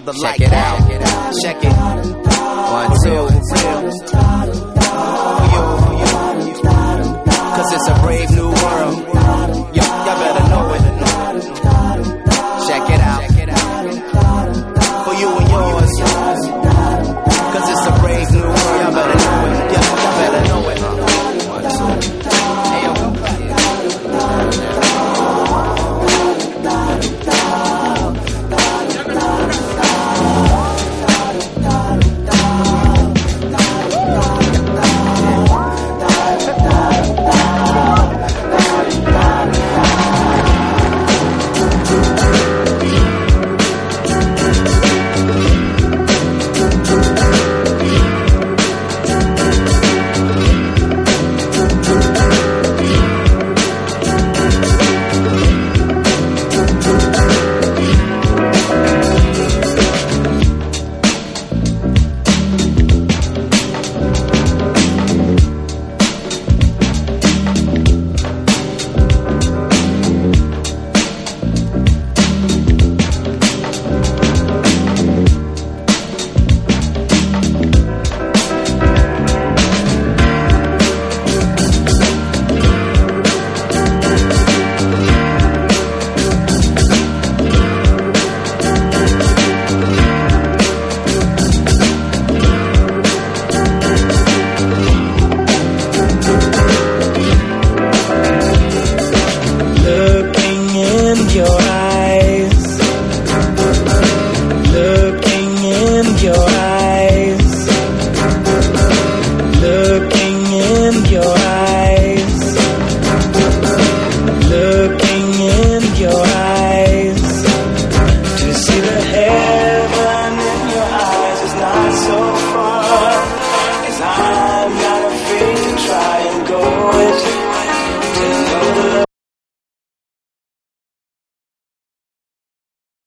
the light. Check it out. Check it. 1, 2. For you. Cause it's a brave new world. Yo, y'all better know it. Check it out. For you and yours. Cause it's a brave new world. Y'all better know it. Y'all better know it. 1, 2. Hey, yo, come back. Your